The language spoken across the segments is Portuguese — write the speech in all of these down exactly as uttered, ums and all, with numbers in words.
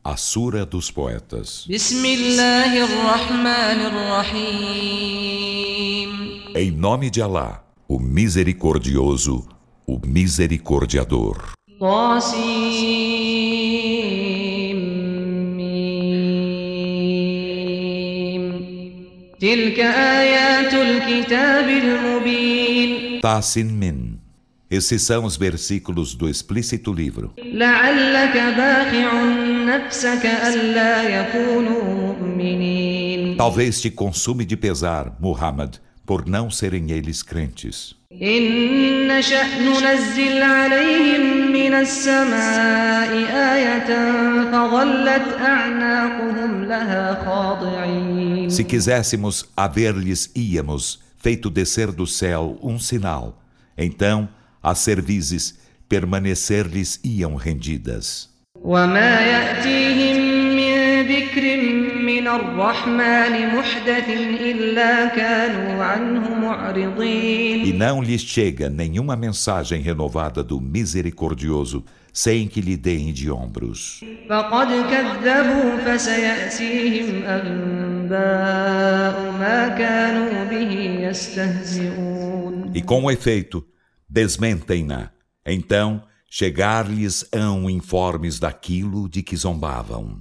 A Sura dos Poetas. Em nome de Alá, o Misericordioso, o Misericordiador. Tasin Min. Esses são os versículos do explícito livro. Talvez te consume de pesar, Muhammad, por não serem eles crentes. Se quiséssemos haver-lhes íamos feito descer do céu um sinal, então as cervizes permanecer-lhes iam rendidas. E não lhes chega nenhuma mensagem renovada do Misericordioso sem que lhe deem de ombros. E com efeito desmentem-na, então chegar-lhes-ão informes daquilo de que zombavam.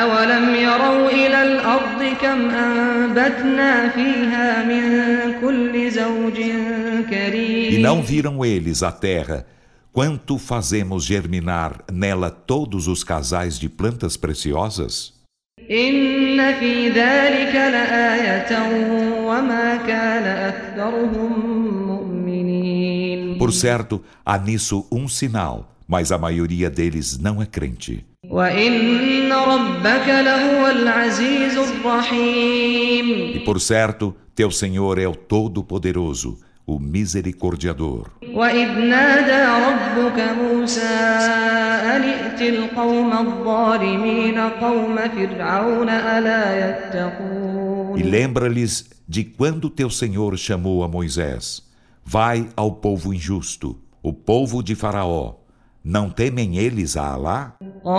E não viram eles a terra, quanto fazemos germinar nela todos os casais de plantas preciosas? Por certo, há nisso um sinal, mas a maioria deles não é crente. E por certo, teu Senhor é o Todo-Poderoso, o Misericordiador. E lembra-lhes de quando teu Senhor chamou a Moisés: vai ao povo injusto, o povo de Faraó. Não temem eles a Alá?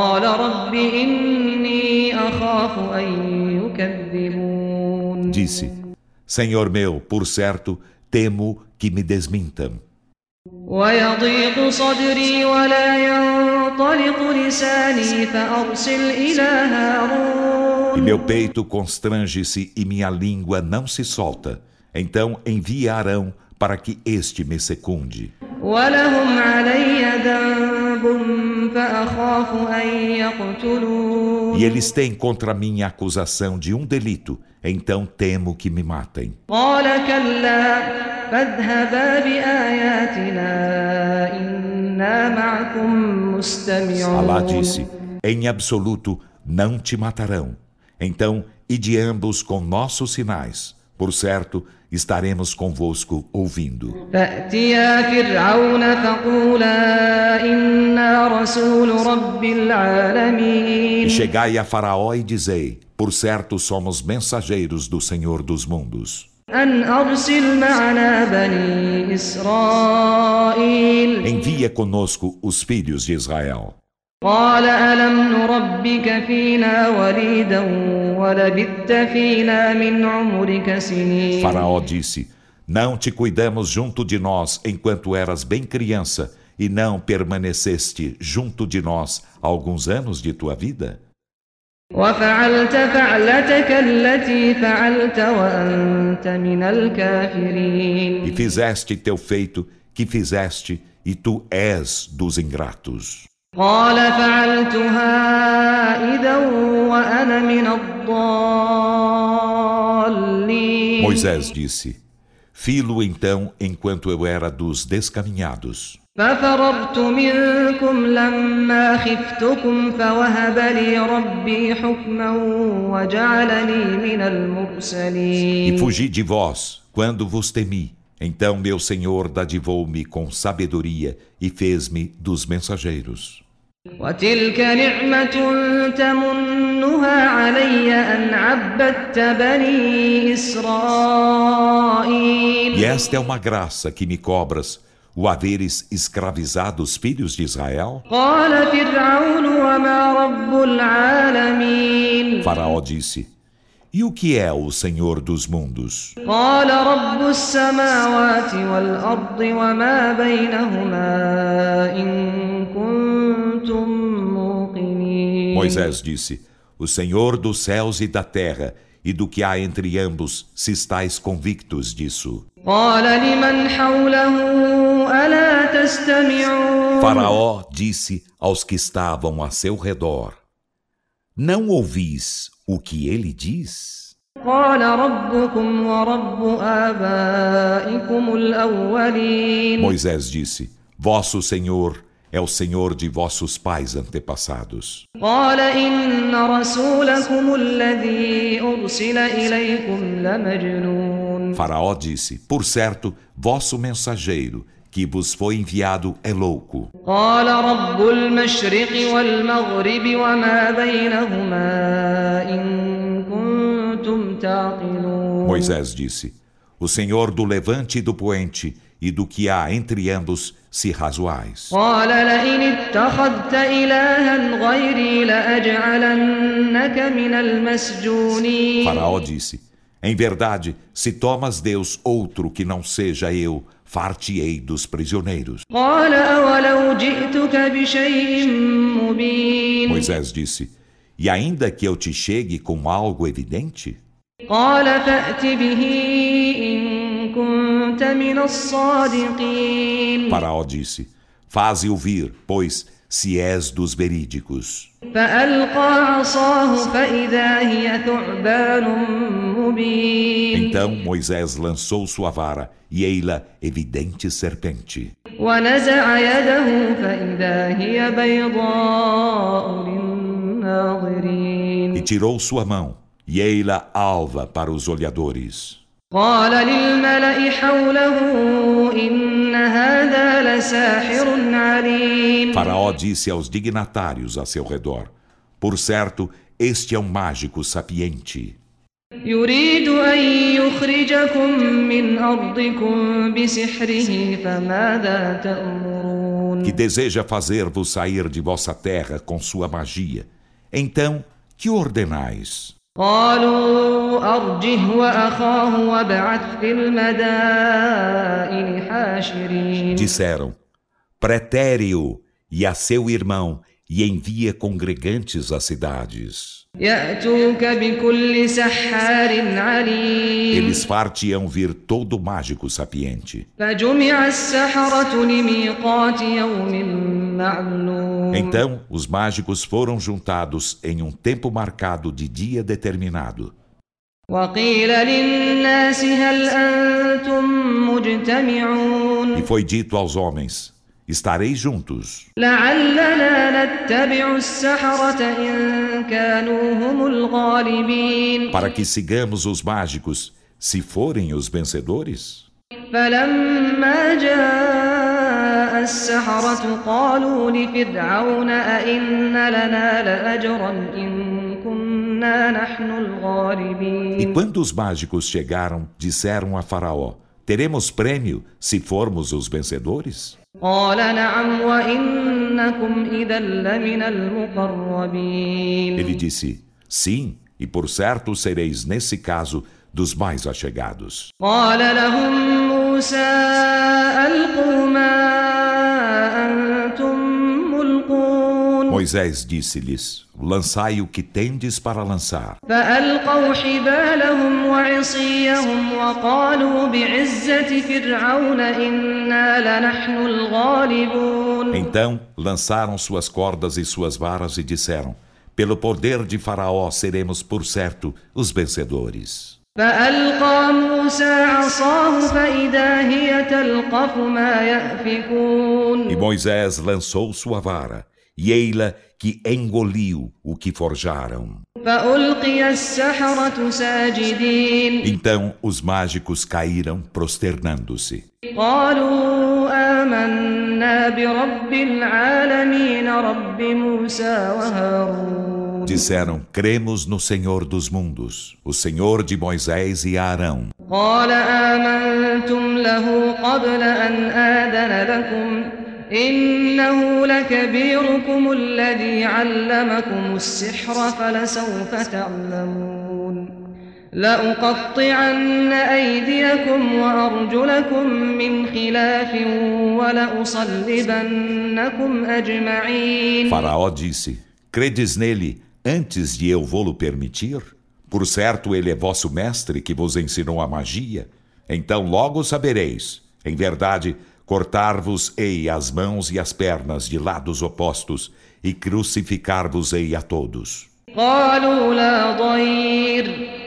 Disse: Senhor meu, por certo, temo que me desmintam. E meu peito constrange-se e minha língua não se solta. Então envia Arão para que este me secunde. E eles têm contra mim a acusação de um delito, então temo que me matem. Alá disse: em absoluto não te matarão. Então ide ambos com nossos sinais. Por certo, estaremos convosco ouvindo. E chegai a Faraó e dizei: por certo somos mensageiros do Senhor dos mundos. Envia conosco os filhos de Israel. Faraó disse: não te cuidamos junto de nós enquanto eras bem criança e não permaneceste junto de nós alguns anos de tua vida? E fizeste teu feito que fizeste e tu és dos ingratos. Moisés disse: fi-lo então enquanto eu era dos descaminhados. E fugi de vós quando vos temi. Então meu Senhor dadivou-me com sabedoria e fez-me dos mensageiros. E esta é uma graça que me cobras, o haveres escravizado os filhos de Israel? قال فرعون وما رب العالمين Faraó disse: E o que é o Senhor dos mundos? قال رب السماوات والأرض وما بينهما إن كنتم موقنين Moisés disse: O Senhor dos céus e da terra, e do que há entre ambos, se estáis convictos disso. قال لمن حوله ألا تستمعون Faraó disse aos que estavam a seu redor: Não ouvis o que ele diz? قال ربكم ورب آبائكم الأولين Moisés disse: Vosso Senhor é o Senhor de vossos pais antepassados. قال إن رسولكم الذي أرسل إليكم لمجنون Faraó disse: Por certo, vosso mensageiro que vos foi enviado é louco. قال رب المشرق والمغرب وما بينهما إن كنتم تعقلون Moisés disse: O Senhor do levante e do poente, e do que há entre ambos, se razoais. قال لئن اتخذت إلها غيري لأجعلنك من المسجونين Faraó disse: Em verdade, se tomas Deus outro que não seja eu, far-te-ei dos prisioneiros. قال أولو جئتك بشيء مبين Moisés disse: E ainda que eu te chegue com algo evidente? قال فأت به إن كنت من الصادقين Faraó disse: Faze-o vir, pois, se és dos verídicos. فألقى عصاه فإذا هي ثعبان مبين Então Moisés lançou sua vara, e ei-la evidente serpente. ونزع يده فإذا هي بيضاء للناظرين E tirou sua mão, e ei-la alva para os olhadores. قال للملأ حوله إن هذا لساحر عليم Faraó disse aos dignatários a seu redor: Por certo, este é um mágico sapiente, يريد أن يخرجكم من أرضكم بسحره فماذا تأمرون que deseja fazer-vos sair de vossa terra com sua magia. Então, que ordenais? قالوا أرجه وأخاه وابعث في المدائن حاشرين Disseram: Pretere-o e a seu irmão, e envia congregantes às cidades. يأتوك بكل سحار عليم Eles far-te-ão vir todo mágico sapiente. فجمع السحرة لميقات يوم معلوم Então os mágicos foram juntados em um tempo marcado de dia determinado. وقيل للناس هل أنتم مجتمعون E foi dito aos homens: Estareis juntos, لعلنا نتبع السحرة إن كانوا هم الغالبين para que sigamos os mágicos, se forem os vencedores? فلما جاء السحرة قالوا لفرعون أئن لنا لأجرا إن كنا نحن E الغالبين quando os mágicos chegaram, disseram a Faraó: Teremos prêmio se formos os vencedores? قال نعم وإنكم إذا لمن المقربين Ele disse: Sim, e por certo sereis nesse caso dos mais achegados. قال لهم موسى ألقوا ما أنتم ملقون Moisés disse-lhes: Lançai o que tendes para lançar. فألقوا حبالهم وعصيهم وقالوا بعزة فرعون إنا لنحن الغالبون Então lançaram suas cordas e suas varas e disseram: Pelo poder de Faraó seremos por certo os vencedores. فألقى موسى عصاه فإذا هي تلقف ما يأفكون E Moisés lançou sua vara, e ei-la que engoliu o que forjaram. فألقي السحرة ساجدين Então os mágicos caíram prosternando-se. قالوا آمنا برب العالمين رب موسى وهارون Disseram: Cremos no Senhor dos mundos, o Senhor de Moisés e Arão. قال آمنتم له قبل أن آذن لكم إنه لكبيركم الذي علمكم السحر فلسوف تعلمون لأقطعن أيديكم وأرجلكم من خلاف ولأصلبنكم أجمعين. Faraó disse: Credes nele antes de eu vô-lo permitir? Por certo, ele é vosso mestre que vos ensinou a magia. Então logo sabereis. Em verdade, cortar-vos-ei as mãos e as pernas de lados opostos e crucificar-vos-ei a todos. قالوا لا ضير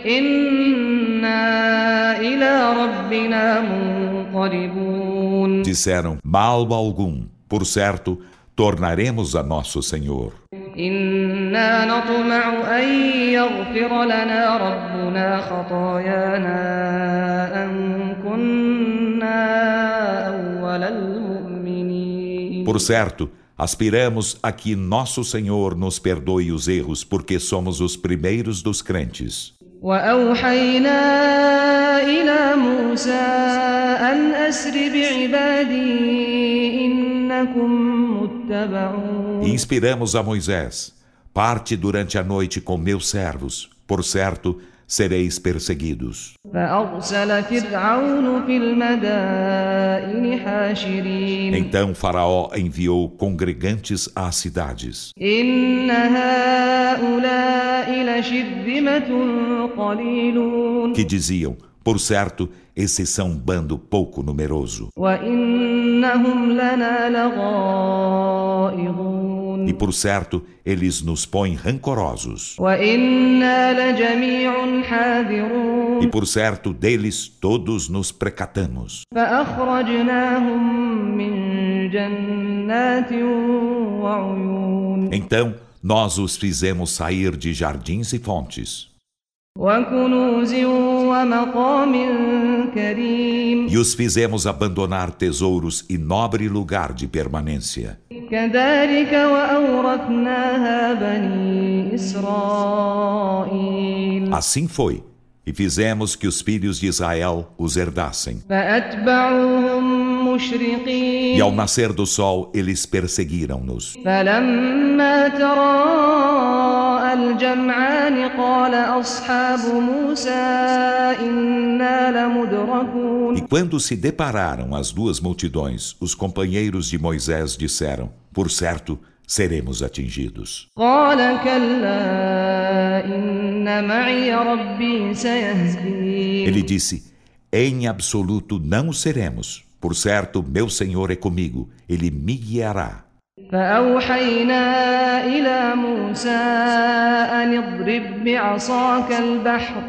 إنا إلى ربنا منقلبون. Disseram: Mal algum. Por certo, tornaremos a nosso Senhor. إنا نطمع أن يغفر لنا ربنا خطايانا أن كنا أول المؤمنين. Por certo, aspiramos a que nosso Senhor nos perdoe os erros, porque somos os primeiros dos crentes. وأوحينا إلى موسى أن أسر بعبادي إنكم متبعون. E inspiramos a Moisés: Parte durante a noite com meus servos, por certo, sereis perseguidos. فأرسل فرعون في المدائن حاشرين. Então Faraó enviou congregantes às cidades. إن هؤلاء لشرذمة قليلون. Que diziam: Por certo, esses são um bando pouco numeroso. وإنهم لنا لغائظون. E por certo, eles nos põem rancorosos. وإنا لجميع حاذرون. E por certo, deles todos nos precatamos. فأخرجناهم من جنات وعيون. Então, nós os fizemos sair de jardins e fontes. وكنوز ومقام كريم. E os fizemos abandonar tesouros e nobre lugar de permanência. كذلك وأورثناها بني إسرائيل. Assim foi, e fizemos que os filhos de Israel os herdassem. فأتبعوهم مشرقين. E ao nascer do sol, eles perseguiram-nos. فلما تراءى الجمعان قال أصحاب موسى إنا لمدركون. E quando se depararam as duas multidões, os companheiros de Moisés disseram: Por certo, seremos atingidos. قال كلا إن معي ربي سيهدين. Ele disse: Em absoluto não o seremos. Por certo, meu Senhor é comigo, ele me guiará. فأوحينا إلى موسى أن اضرب بعصاك البحر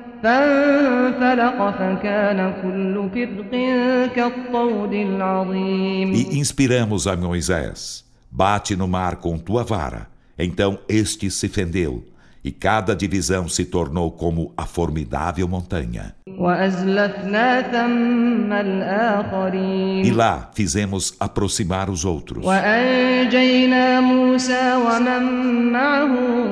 فانفلق فكان كل فرق كالطود العظيم. E inspiramos a Moisés: Bate no mar com tua vara. Então este se fendeu, e cada divisão se tornou como a formidável montanha. وأزلفنا ثم E الآخرين. lá fizemos aproximar os outros. وأنجينا موسى ومن معه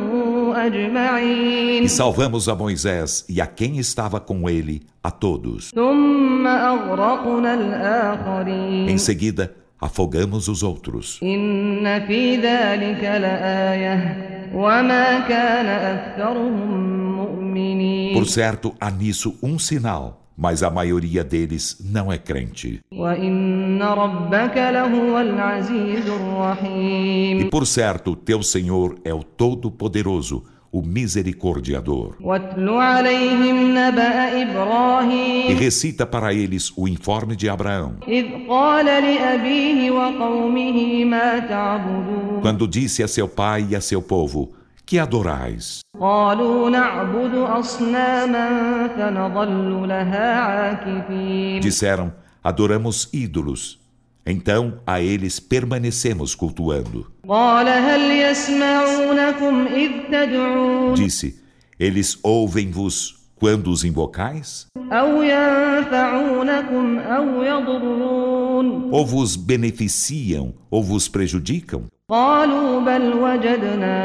أجمعين. E salvamos a Moisés e a quem estava com ele, a todos. ثم أغرقنا الآخرين. Em seguida, afogamos os outros. إن في ذلك لآية وما كان أكثرهم مؤمنين. Por certo, há nisso um sinal, mas a maioria deles não é crente. وإن ربك لهو العزيز الرحيم. E por certo, teu Senhor é o Todo-Poderoso, o Misericordiador. واتل عليهم نبأ E إبراهيم recita para eles o informe de Abraão, إذ قال لأبيه وقومه ما تعبدون. quando disse a seu pai e a seu povo: Que adorais? قالوا نعبد أصناما فنظل لها عاكفين. Disseram: Adoramos ídolos. Então a eles permanecemos cultuando. قال هل يسمعونكم إذ تدعون Disse: Eles ouvem-vos quando os invocais? أو ينفعونكم أو يضرون. Ou vos beneficiam ou vos prejudicam? قالوا بل وجدنا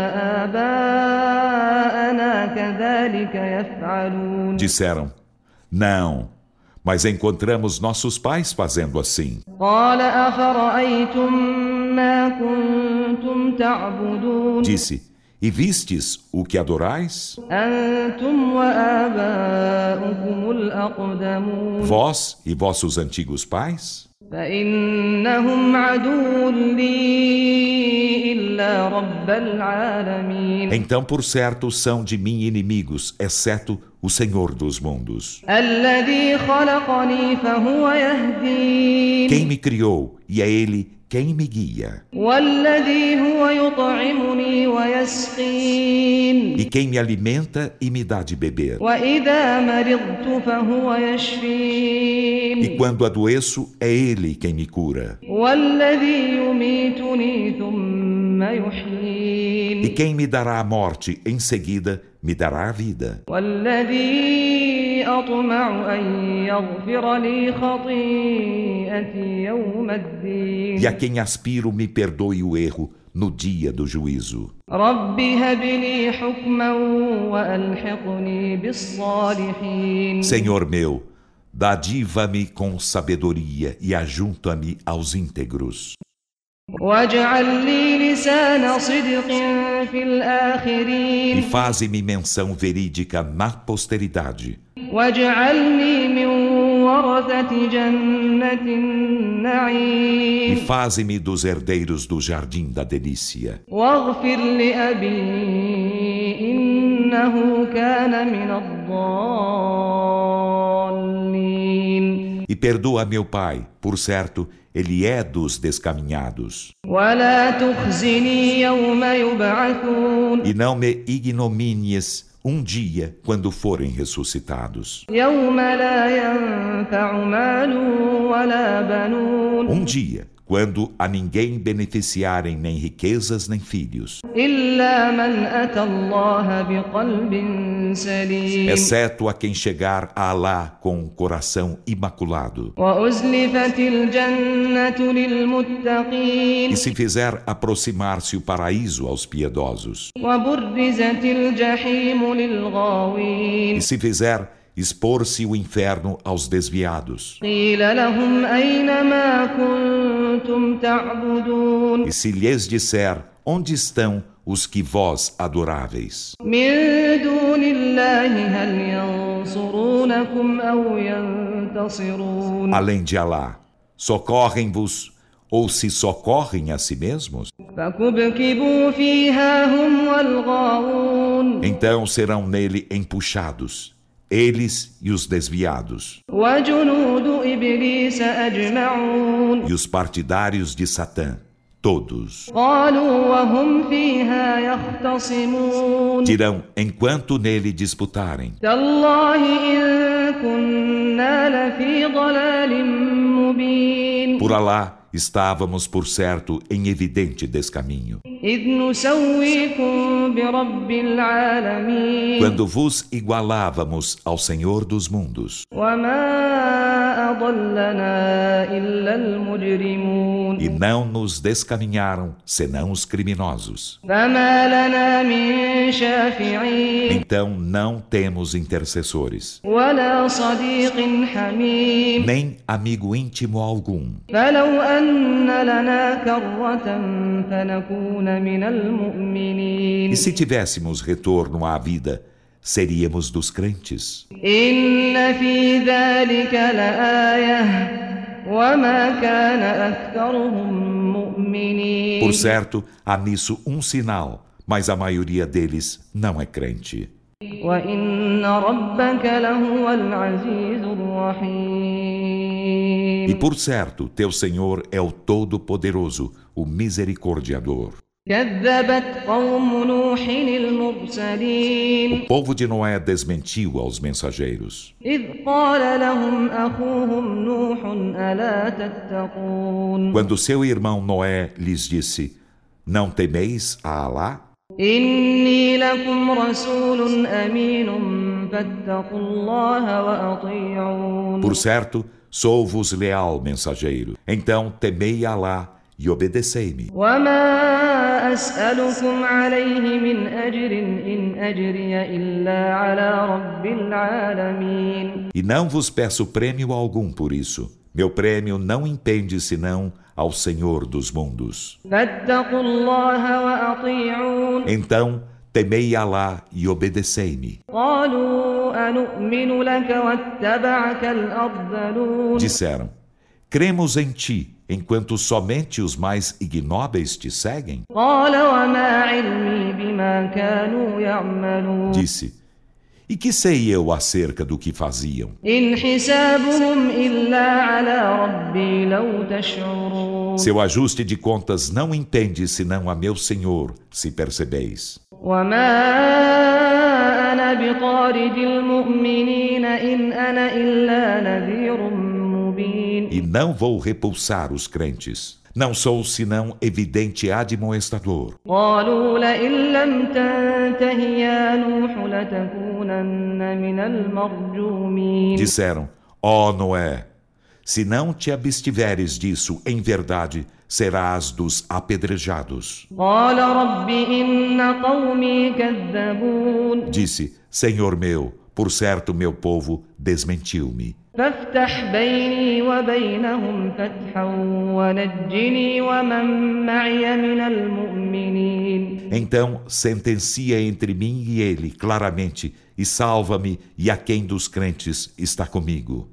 آباءنا كذلك يفعلون. Disseram: Não, mas encontramos nossos pais fazendo assim. قال أفرأيتم ما كنتم تعبدون Disse: E vistes o que adorais? أنتم وآباؤكم الأقدمون Vós e vossos antigos pais? فإنهم عدو لي إلا رب العالمين Então, por certo, são de mim inimigos, exceto o Senhor dos mundos. الذي خلقني فهو يهدين Quem me criou, e é Ele quem me guia. والذي هو يطعمني ويسقين E quem me alimenta e me dá de beber. وإذا مرضت فهو يشفين E quando adoeço, é Ele quem me cura. والذي يميتني ثم يحيين E quem me dará a morte, em seguida, me dará a vida. والذي أطمع أن يغفر لي خطيئتي يوم الدين E a quem aspiro me perdoe o erro no dia do juízo. رب هب لي حكما وألحقني بالصالحين Senhor meu, dadiva-me com sabedoria e ajunta-me aos íntegros. واجعل لي لسان صدق في E الآخرين faze-me menção verídica na posteridade. واجعلني من ورثة جنة E النعيم faze-me dos herdeiros do jardim da delícia. واغفر لأبي إنه كان من الضالين E perdoa meu pai, por certo, ele é dos descaminhados. ولا تخزني يوم يبعثون E não me ignomínies um dia quando forem ressuscitados. يوم لا ينفع مال ولا بنون Um dia quando a ninguém beneficiarem nem riquezas nem filhos, إلا من أتى الله بقلب سليم exceto a quem chegar a Alá com um coração imaculado. وأزلفت الجنة للمتقين E se fizer aproximar-se o paraíso aos piedosos, وبرزت الجحيم للغاوين e se fizer expor-se o inferno aos desviados, قيل لهم أين ما كنتم تعبدون e se lhes disser: onde estão os que vós adoráveis? من دون الله هل ينصرونكم أو ينتصرون Além de Alá, socorrem-vos ou se socorrem a si mesmos? فكبكبوا فيها هم والغاوون Então serão nele empuxados, eles e os desviados, وجنود إبليس أجمعون e os partidários de Satã, todos. قالوا وهم فيها يختصمون Dirão, enquanto nele disputarem: تالله إن كنا لفي ضلال مبين por Alá, estávamos, por certo, em evidente descaminho, إذ نسويكم برب العالمين quando vos igualávamos ao Senhor dos mundos. وما أضلنا إلا المجرمون E não nos descaminharam, senão os criminosos. فما لنا من شافعين Então não temos intercessores, ولا صديق حميم nem amigo íntimo algum. فلو أن لنا كرة فنكون من المؤمنين E se tivéssemos retorno à vida, seríamos dos crentes. إن في ذلك لآية وما كان أكثرهم مؤمنين Por certo, há nisso um sinal, mas a maioria deles não é crente. وإن ربك لهو العزيز الرحيم E por certo, teu Senhor é o Todo-Poderoso, o Misericordiador. كذبت قوم نوح المرسلين O povo de Noé desmentiu aos mensageiros, إذ قال لهم أخوهم نوح ألا تتقون quando seu irmão Noé lhes disse: não temeis a Alá? إني لكم رسول أمين فاتقوا الله وأطيعون Por certo, sou-vos leal mensageiro. Então temei a Alá e obedecei-me. وما أسألكم عليه من أجر إن أجري إلا على رب العالمين. E não vos peço prêmio algum por isso. Meu prêmio não impende senão ao Senhor dos mundos. فاتقوا الله وأطيعون. Então, temei Alá e obedecei-me. قالوا أنؤمن لك واتبعك الأرذلون. Disseram: cremos em ti, enquanto somente os mais ignóbeis te seguem? قال وما علمي بما كانوا يعملون. Disse: e que sei eu acerca do que faziam? إن حسابهم إلا على ربي لو تشعرون. Seu ajuste de contas não entende senão a meu Senhor, se percebeis. وما أنا بطارد المؤمنين إن أنا إلا نذير مبين. E não vou repulsar os crentes. Não sou senão evidente admoestador. قالوا لئن لم تنته يا نوح لتكونن من المرجومين. Disseram: ó Noé, se não te abstiveres disso, em verdade, serás dos apedrejados. قال رب إن قومي كذبون. Disse: Senhor meu, por certo meu povo desmentiu-me. فافتح بيني وبينهم فتحا ونجني ومن معي من المؤمنين. Então sentencia entre mim e ele claramente, e salva-me e a quem dos crentes está comigo.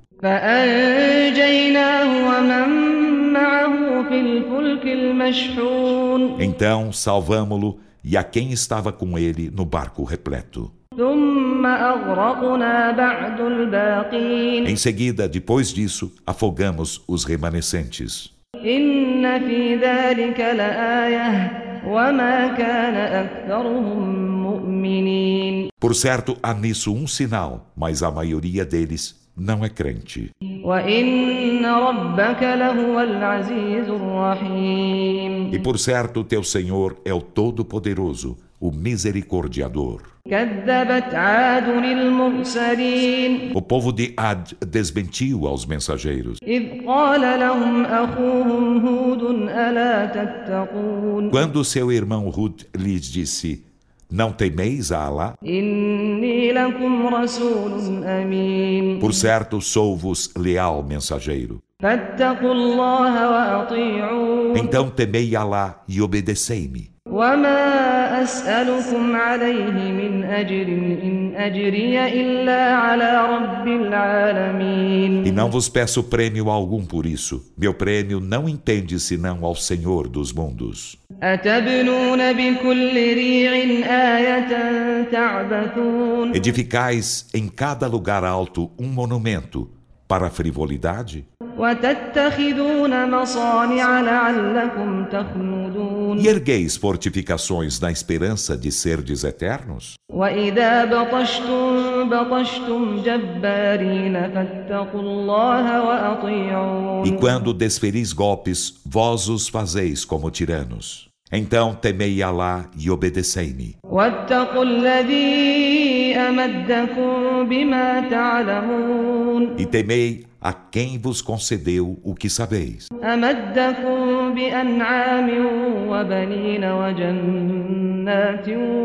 فأنجيناه ومن معه في الفلك المشحون. Então salvamo-lo e a quem estava com ele no barco repleto. ثم أغرقنا بعد الباقين. Em seguida, depois disso, afogamos os remanescentes. إن في ذلك لآية وما كان أكثرهم مؤمنين. Por certo, há nisso um sinal, mas a maioria deles não é crente. وإن ربك لهو العزيز الرحيم. E por certo, teu Senhor é o Todo-Poderoso, o Misericordiador. كذبت عاد المرسلين. O povo de Ad desmentiu aos mensageiros. إذ قال لهم أخوهم هود ألا تتقون. Quando seu irmão Hud lhes disse: não temeis a Alá? إني لكم رسول أمين. Por certo, sou-vos leal mensageiro. فاتقوا الله وأطيعون. Então temei Alá e obedecei-me. وما أسألكم عليه من أجر إن أجري إلا على رب العالمين. E não vos peço prêmio algum por isso. Meu prêmio não entende senão ao Senhor dos mundos. أتبنون بكل ريع آية تعبثون. Edificais em cada lugar alto um monumento para a frivolidade? وتتخذون مصانع لعلكم تخلدون. E ergueis fortificações na esperança de serdes eternos? وإذا بطشتم بطشتم جبارين فاتقوا الله وأطيعون. E quando desferis golpes, vós os fazeis como tiranos. Então temei Alá e obedecei-me. واتقوا الذي أمدكم بما تعلمون. E temei a quem vos concedeu o que sabeis. أمدكم بأنعام وبنين وجنات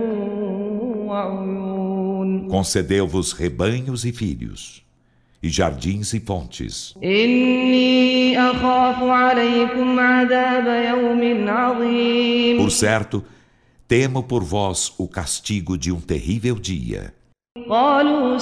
وعيون. Concedeu-vos rebanhos e filhos, e jardins e fontes. إني أخاف عليكم عذاب يوم عظيم. Por certo, temo por vós o castigo de um terrível dia. قالوا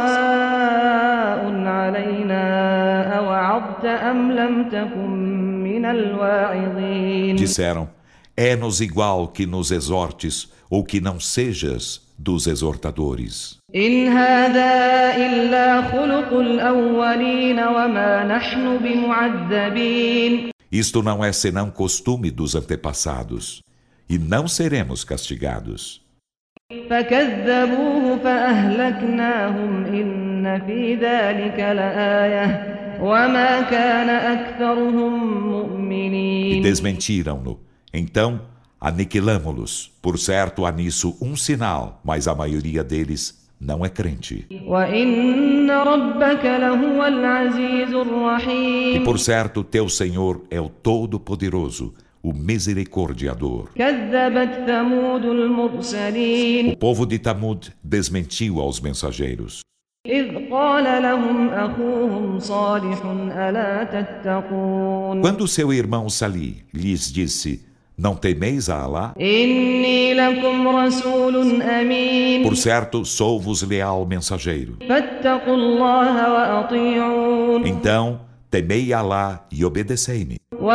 سواء علينا أوعظت أم لم تكن من الواعظين. Disseram: é-nos igual que nos exortes ou que não sejas dos exortadores. إن هذا إلا خلق الأولين وما نحن بمعذبين. Isto não é senão costume dos antepassados, e não seremos castigados. فكذبوه فأهلكناهم إن في ذلك لآية وما كان أكثرهم E مؤمنين. desmentiram-no. Então aniquilamo-los. Por certo, há nisso um sinal, mas a maioria deles não é crente. وإن ربك لهو العزيز E الرحيم. por certo, teu Senhor é o Todo-Poderoso, o misericordiador. كذبت ثمود المرسلين O povo de Tamud desmentiu aos mensageiros. إذ قال لهم أخوهم صالح ألا تتقون Quando seu irmão Salih lhes disse: Não temeis a Alá? إني لكم رسول أمين Por certo, sou-vos leal mensageiro. فاتقوا الله وأطيعون Então, temei Alá e obedecei-me.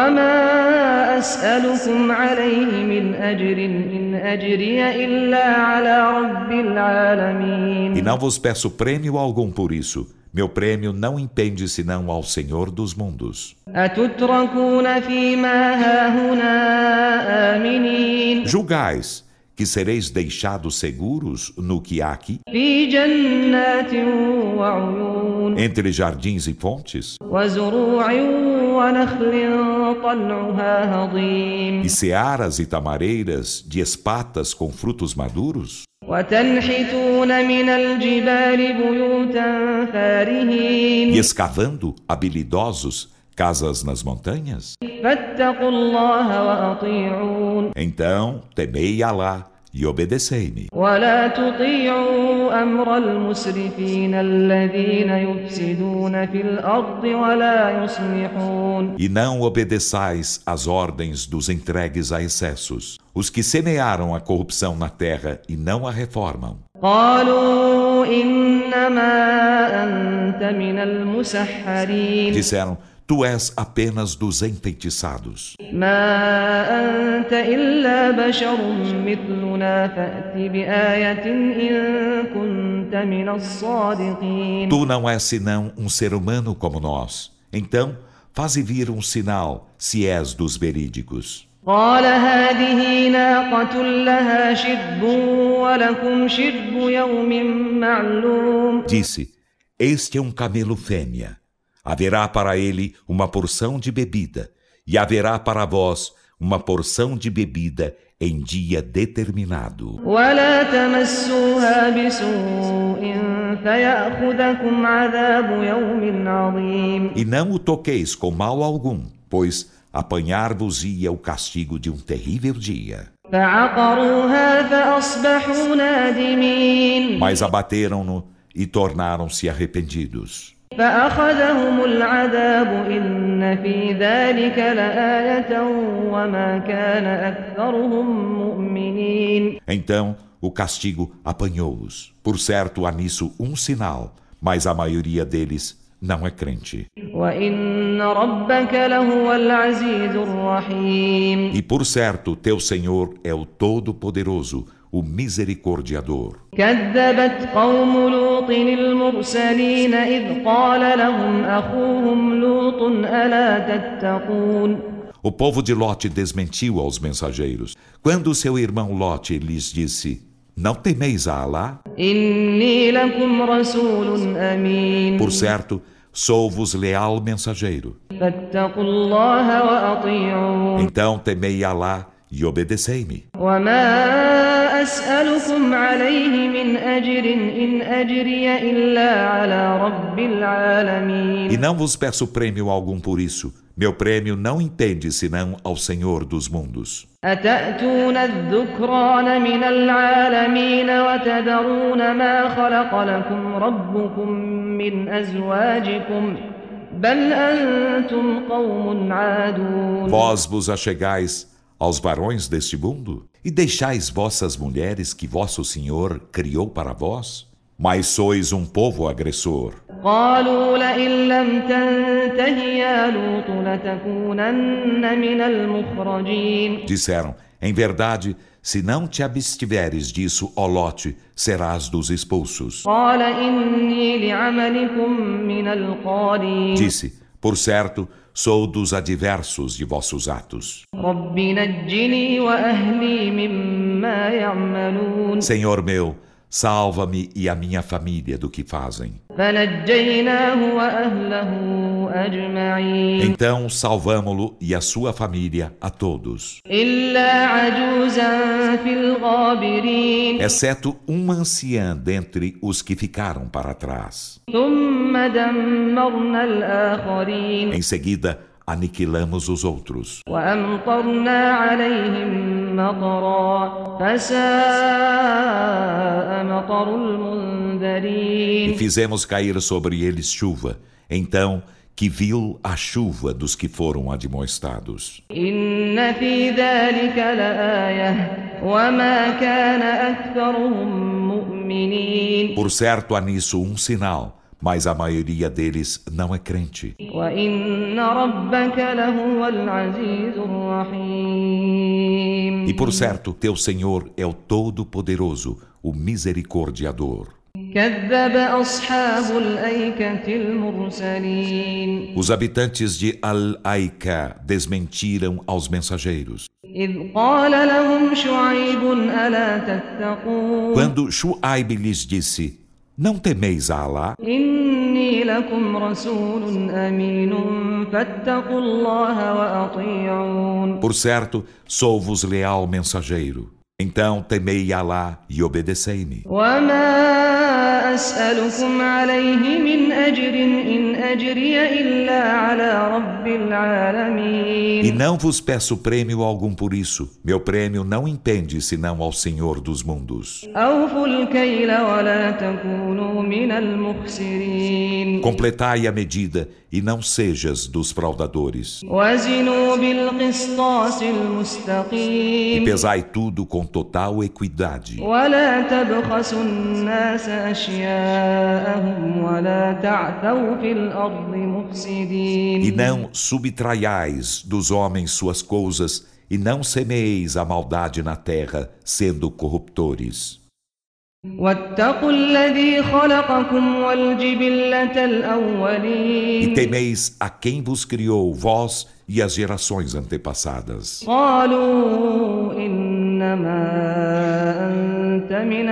وما أسألكم عليه من أجر إن أجري إلا على رب العالمين E não vos peço prêmio algum por isso. Meu prêmio não impende senão ao Senhor dos mundos. أتتركون فيما هاهنا آمنين Julgais que sereis deixados seguros no que há aqui, في جنات وعيون entre jardins e fontes, وزروع ونخل طلعها هضيم e searas e tamareiras de espatas com frutos maduros? وتنحتون من الجبال بيوتا فارهين E escavando, habilidosos, casas nas montanhas? فاتقوا الله وأطيعون Então, temei Alá e obedecei-me. ولا تطيعوا أمر المسرفين الذين يفسدون في الأرض ولا يصلحون E não obedeçais às ordens dos entregues a excessos, os que semearam a corrupção na terra e não a reformam. قالوا إنما أنت من المسحرين Disseram: Tu és apenas dos enfeitiçados. ما أنت إلا بشر مثلنا فأت بآية إن كنت من الصادقين Tu não és senão um ser humano como nós. Então, faze vir um sinal, se és dos verídicos. قال هذه ناقة لها شرب ولكم شرب يوم معلوم Disse: Este é um camelo fêmea. Haverá para ele uma porção de bebida, e haverá para vós uma porção de bebida em dia determinado. ولا تمسوها بسوء فيأخذكم عذاب يوم عظيم E não o toqueis com mal algum, pois apanhar-vos-ia o castigo de um terrível dia. فعقروها فأصبحوا نادمين Mas abateram-no e tornaram-se arrependidos. فأخذهم العذاب إن في ذلك لآية وما كان أكثرهم مؤمنين Então o castigo apanhou-os. Por certo, há nisso um sinal, mas a maioria deles não é crente. وإن ربك لهو العزيز الرحيم E por certo, teu Senhor é o Todo-Poderoso, o Misericordiador. كذبت قوم لوط المرسلين إذ قال لهم أخوهم لوط ألا تتقون O povo de Lote desmentiu aos mensageiros. Quando seu irmão Lote lhes disse: Não temeis a Alá? إني لكم رسول أمين Por certo, sou-vos leal mensageiro. فاتقوا الله وأطيعون Então temei Alá e obedecei-me. وما أسألكم عليه من أجر إن أجري إلا على رب العالمين E não vos peço prêmio algum por isso. Meu prêmio não impende senão ao Senhor dos mundos. أتأتون الذكران من العالمين وتذرون ما خلق لكم ربكم من أزواجكم بل أنتم قوم عادون Vós vos achegais aos varões deste mundo e deixais vossas mulheres que vosso Senhor criou para vós? Mas sois um povo agressor. قالوا لئن لم تنته يا لوط لتكونن من المخرجين Disseram: Em verdade, se não te abstiveres disso, ó Lote, serás dos expulsos. قال إني لعملكم من القالين Disse: Por certo, sou dos adversos de vossos atos. رب نجني وأهلي مما يعملون Senhor meu, salva-me e a minha família do que fazem. فنجيناه وأهله أجمعين Então salvamo-lo e a sua família a todos, إلا عجوزا في الغابرين exceto uma anciã dentre os que ficaram para trás. ثم دمرنا الآخرين Em seguida, aniquilamos os outros. وأمطرنا عليهم مطرا فساء مطر المنذرين. E fizemos cair sobre eles chuva. Então, que vil a chuva dos que foram admoestados. إن في ذلك لآية وما كان أكثرهم مؤمنين. Por certo, há nisso um sinal, mas a maioria deles não é crente. وإن ربك لهو العزيز الرحيم. E por certo, teu Senhor é o Todo-Poderoso, o Misericordiador. كذب أصحاب الأيكة المرسلين. Os habitantes de Al-Aika desmentiram aos mensageiros. إذ قال لهم شعيب ألا تتقون. Quando Shuaib lhes disse: Não temeis a Alá? إني لكم رسول أمين فاتقوا الله وأطيعون. Por certo, sou-vos leal mensageiro. Então temei Alá e obedecei-me. وما أسألكم عليه من أجر إن أجري إلا على رب العالمين. E não vos peço prêmio algum por isso. Meu prêmio não impende senão ao Senhor dos mundos. أوفوا الكيل ولا تكونوا من المخسرين. Completai a medida e não sejas dos fraudadores. وزنوا بالقسطاس E المستقيم. pesai tudo com total equidade. ولا تبخسوا الناس أشياءهم ولا تعثوا في الأرض مفسدين. E não subtraiais dos homens suas coisas, e não semeeis a maldade na terra, sendo corruptores. واتقوا الذي خلقكم والجبلة E الأولين. temeis a quem vos criou, vós e as gerações antepassadas. قالوا إنما أنت من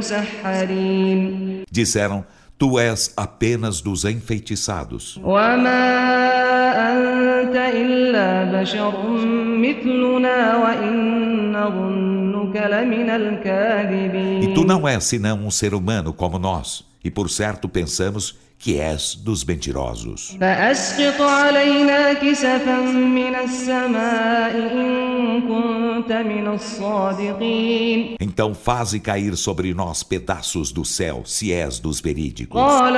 المسحرين. Disseram: Tu és apenas dos enfeitiçados. وما أنت إلا بشر مثلنا وإن نظنك لمن الكاذبين. E tu não és senão um ser humano como nós, e por certo pensamos que és dos mentirosos. فأسقط علينا كسفا من السماء إن كنت من الصادقين. Então faze cair sobre nós pedaços do céu, se és dos verídicos. قال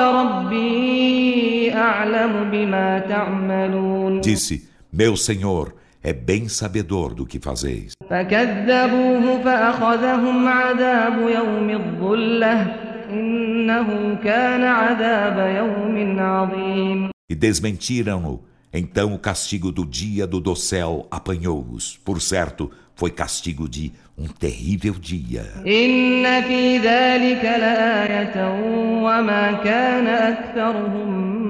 ربي أعلم بما تعملون. Disse: Meu Senhor é bem sabedor do que fazeis. فكذبوه فأخذهم عذاب يوم الظلة إنه كان عذاب يوم عظيم. E desmentiram-no. Então o castigo do dia do dossel apanhou-os. Por certo, foi castigo de um terrível dia. إن في ذلك لآية وما كان أكثرهم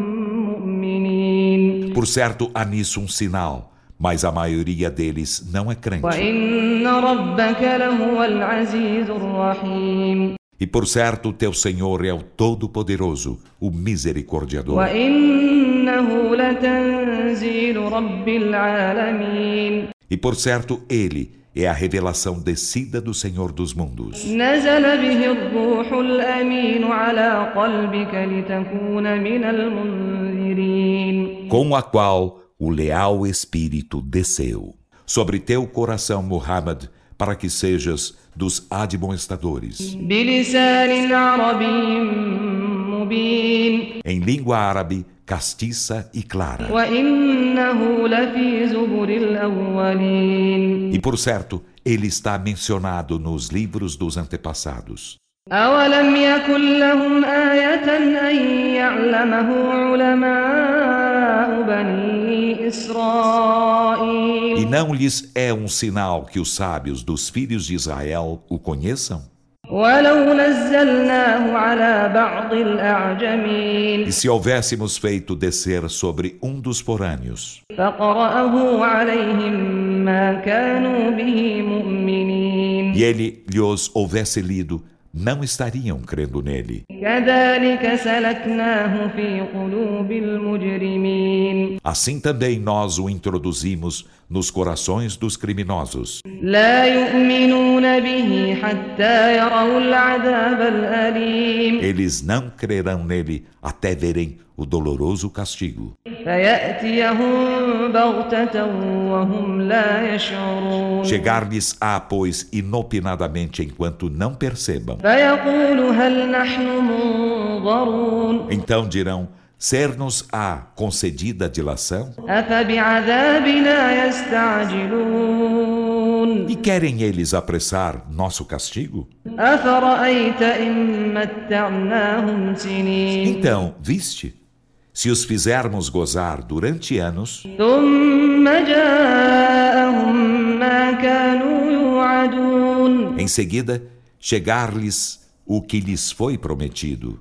مؤمنين. Por certo, há nisso um sinal, mas a maioria deles não é crente. وإن ربك لهو العزيز الرحيم. E por certo, teu Senhor é o Todo-Poderoso, o Misericordiador. وإنه لتنزيل رب العالمين. E por certo, Ele é a revelação descida do Senhor dos mundos, نزل به الروح الأمين على قلبك لتكون من المنذرين. com a qual o leal Espírito desceu sobre teu coração, Muhammad, para que sejas dos admoestadores. بلسان عربي مبين. Em língua árabe, castiça e clara. وإنه لفي زبر الأولين. E por certo, ele está mencionado nos livros dos antepassados. أولم يكن لهم آية أن يعلمه علماء بني إسرائيل. E não lhes é um sinal que os sábios dos filhos de Israel o conheçam? ولو نزلناه على بعض الأعجمين. E se houvéssemos feito descer sobre um dos forâneos, فقرأه عليهم ما كانوا به مؤمنين. e ele lhes houvesse lido, não estariam crendo nele. كذلك سلكناه في قلوب المجرمين. Assim também nós o introduzimos nos corações dos criminosos. لا يؤمنون به حتى يروا العذاب الأليم. Eles não crerão nele até verem o doloroso castigo. فيأتيهم بغتة وهم لا يشعرون Chegar-lhes a, pois, inopinadamente enquanto não percebam. فيقول هل نحن منظرون Então dirão, ser-nos-á concedida a dilação? أفبعذابنا يستعجلون E querem eles apressar nosso castigo? أفرأيت إن متعناهم سنين Então, viste? Se os fizermos gozar durante anos, ثم جاءهم ما كانوا يوعدون em seguida, chegar-lhes o que lhes foi prometido.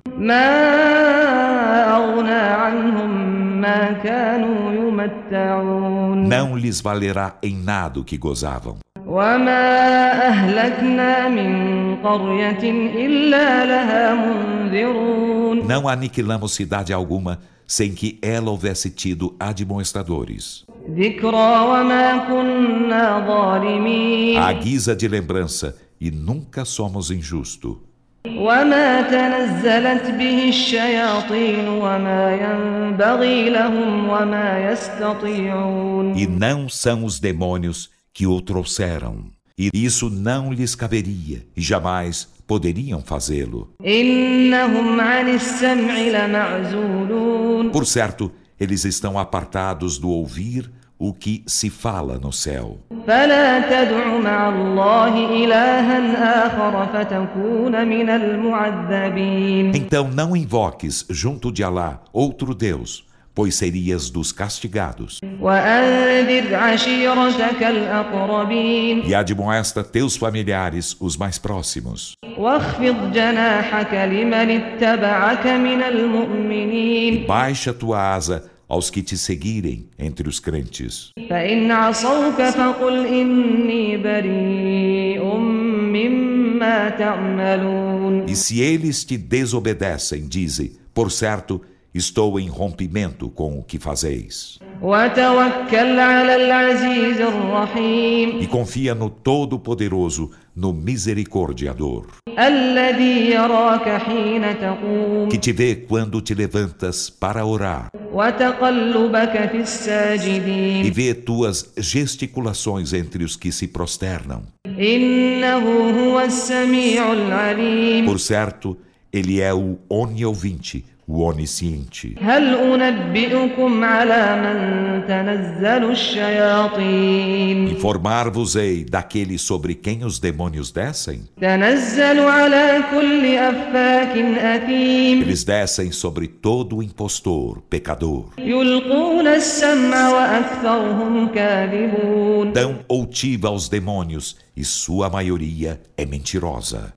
ما أغنى عنهم ما كانوا يمتعون Não lhes valerá em nada o que gozavam. وما أهلكنا من قرية إلا لها منذرون Não aniquilamos cidade alguma sem que ela houvesse tido admoestadores. ذكرى وما كنا ظالمين À guisa de lembrança, e nunca somos injustos. وما تنزلت به الشياطين وما ينبغي لهم وما يستطيعون E não são os demônios que o trouxeram. E isso não lhes caberia, e jamais poderiam fazê-lo. إنهم عن السمع لمعزولون Por certo, eles estão apartados do ouvir o que se fala no céu. فلا تدع مع الله إلها آخر فتكون من المعذبين Então não invoques junto de Alá outro Deus, pois serias dos castigados. وأنذر عشيرتك الأقربين E admoesta teus familiares, os mais próximos. واخفض جناحك لمن اتبعك من المؤمنين Baixa tua asa aos que te seguirem entre os crentes. فإن عصوك فقل إني بريء مما تعملون E se eles te desobedecem, dize, por certo, estou em rompimento com o que fazeis. وتوكل على العزيز الرحيم E confia no Todo-Poderoso, no Misericordiador, الذي يراك حين تقوم que te vê quando te levantas para orar وتقلبك في e الساجدين vê tuas gesticulações entre os que se prosternam. إنه هو السميع العليم Por certo, ele é o oniovinte, o onisciente. هل أنبئكم على من تنزل الشياطين Informar-vos-ei daquele sobre quem os demônios descem? تنزل على كل أفاك أثيم Eles descem sobre todo impostor, pecador. يلقون السمع وأكثرهم كاذبون Dão outiva aos demônios e sua maioria é mentirosa.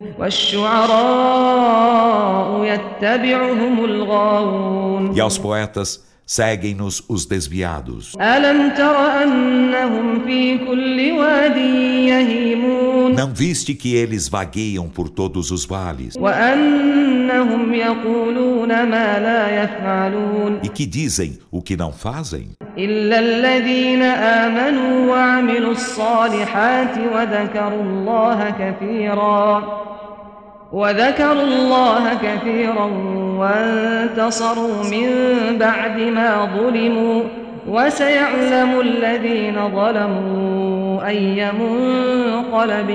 والشعراء يتبعهم الغاوون E aos poetas seguem-nos os desviados. ألم تر أنهم في كل واد يهيمون Não viste que eles vagueiam por todos os vales وأنهم يقولون ما لا يفعلون e que dizem o que não fazem? إلا الذين آمنوا وعملوا الصالحات وذكروا الله كثيرا وذكروا الله كثيرا وانتصروا من بعد ما ظلموا وسيعلم الذين ظلموا أي منقلب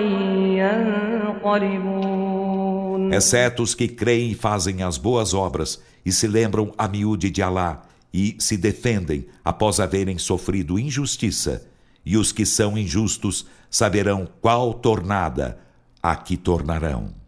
ينقلبون Exceto os que creem e fazem as boas obras e se lembram a miúde de Alá e se defendem após haverem sofrido injustiça, e os que são injustos saberão qual tornada a que tornarão.